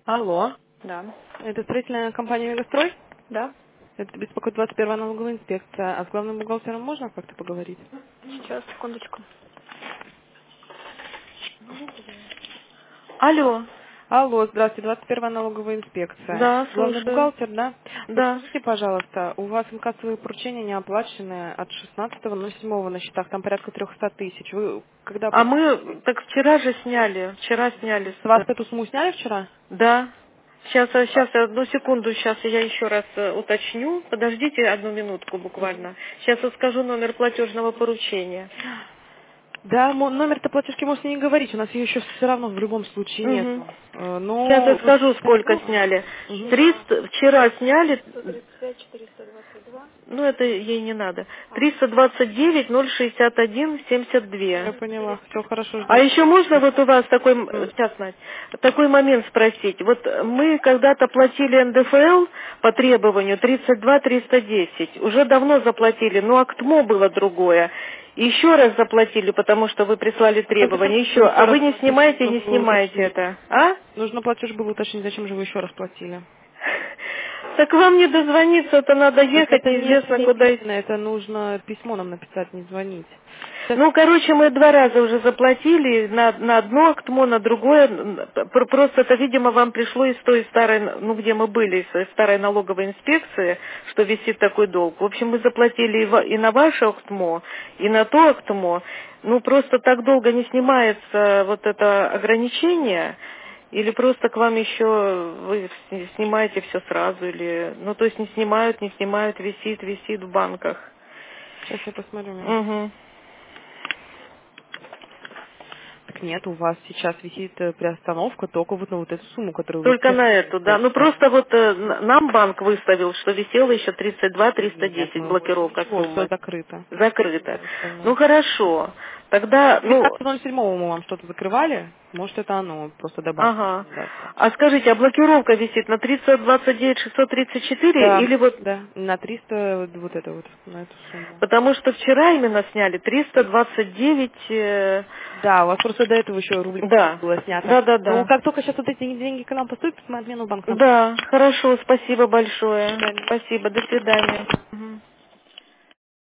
Алло, Да. это строительная компания «Мегастрой»? Да. Это беспокоит 21-я налоговая инспекция. А с главным бухгалтером можно как-то поговорить? Сейчас, секундочку. Алло. Алло, здравствуйте, 21-я налоговая инспекция. Да, Главный слушаю. бухгалтер, да? Да. Подскажите, пожалуйста, у вас инкассовые поручения не оплачены от 16.07 на счетах, там порядка 300 тысяч. Вы когда А мы так вчера же сняли. Вчера сняли. с вас эту сумму сняли вчера? Да. Сейчас, одну секунду, сейчас я еще раз уточню. Подождите одну минутку буквально. Сейчас я скажу номер платежного поручения. Да, номер-то платежки можете не говорить, у нас ее еще все равно в любом случае нет. Угу. Сейчас я Но вот скажу, сколько сумма... сняли. Мгм. 300, вчера сняли. 135-422. Ну, это ей не надо. 329-061-72. Я поняла, все хорошо, А жду. еще можно вот у вас такой, М. сейчас, Надь, такой момент спросить. Вот мы когда-то платили НДФЛ по требованию 32-310. Уже давно заплатили, но АКТМО было другое. Еще раз заплатили, потому что вы прислали А как требования. зачем Еще. еще А раз вы не платить? снимаете, Нужно не было снимаете уточнить. это. А? Нужно платеж был уточнить, зачем же вы еще раз платили? Так вам не дозвониться-то надо Так ехать, это не неизвестно куда. лично, это нужно письмо нам написать, не звонить. Сейчас, Ну, короче, мы 2 раза уже заплатили на одно АКТМО, на другое. Просто это, видимо, вам пришло из той старой, ну, где мы были, из старой налоговой инспекции, что висит такой долг. В общем, мы заплатили и на ваше АКТМО, и на то АКТМО. Ну, просто так долго не снимается вот это ограничение, или просто к вам еще вы снимаете все сразу, или, ну, то есть не снимают, висит в банках. сейчас я посмотрю. Угу. Так нет, у вас сейчас висит приостановка только вот на вот эту сумму, которую вы Только сейчас на эту, да. говорите. Ну Да. просто вот нам банк выставил, что висело еще Нет, 32-310 мы больше блокировка ничего, все суммы. закрыто. Закрыто. Все Ну остальное. хорошо. Тогда, ну, 12.07 мы вам что-то закрывали, может это оно, просто добавьте ага. рекомендацию. А скажите, а блокировка висит на 329-634 Да, или вот... да, на 300 вот это вот, на эту сумму. Потому что вчера именно сняли 329... Да, у вас просто до этого еще рубль да, было снято. Но да-да-да. как только сейчас вот эти деньги к нам поступят, мы отмену банк нам. Да, хорошо, спасибо До большое. свидания. Спасибо, до свидания. Мгм.